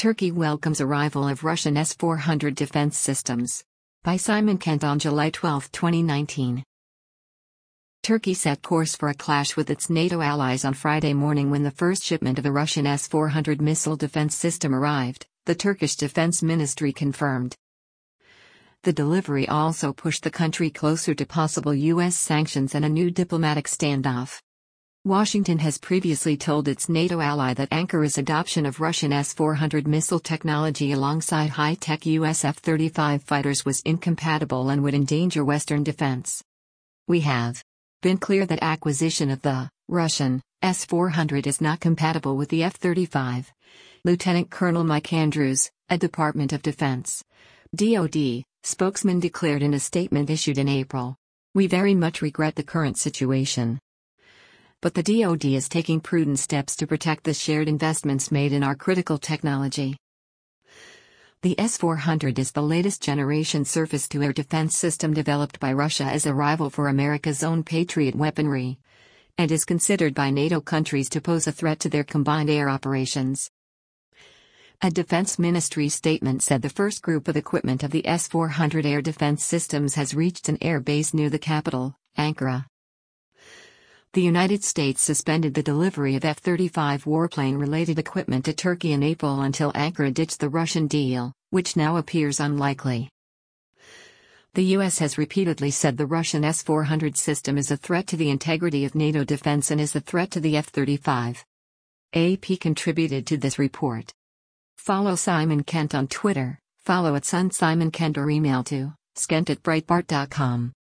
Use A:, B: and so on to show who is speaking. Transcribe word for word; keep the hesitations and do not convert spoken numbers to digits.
A: Turkey welcomes arrival of Russian S four hundred defense systems. By Simon Kent on July twelfth, twenty nineteen. Turkey set course for a clash with its NATO allies on Friday morning when the first shipment of a Russian S four hundred missile defense system arrived, the Turkish Defense Ministry confirmed. The delivery also pushed the country closer to possible U S sanctions and a new diplomatic standoff. Washington has previously told its NATO ally that Ankara's adoption of Russian S four hundred missile technology alongside high-tech U S F thirty-five fighters was incompatible and would endanger Western defense. "We have been clear that acquisition of the Russian S four hundred is not compatible with the F thirty-five, Lieutenant Colonel Mike Andrews, a Department of Defense D O D spokesman declared in a statement issued in April. "We very much regret the current situation. But the D O D is taking prudent steps to protect the shared investments made in our critical technology." The S four hundred is the latest generation surface-to-air defense system developed by Russia as a rival for America's own Patriot weaponry, and is considered by NATO countries to pose a threat to their combined air operations. A Defense Ministry statement said the first group of equipment of the S four hundred air defense systems has reached an air base near the capital, Ankara. The United States suspended the delivery of F thirty-five warplane-related equipment to Turkey in April until Ankara ditched the Russian deal, which now appears unlikely. The U S has repeatedly said the Russian S four hundred system is a threat to the integrity of NATO defense and is a threat to the F thirty-five. A P contributed to this report. Follow Simon Kent on Twitter, follow at Sun Simon Kent or email to skent at breitbart dot com.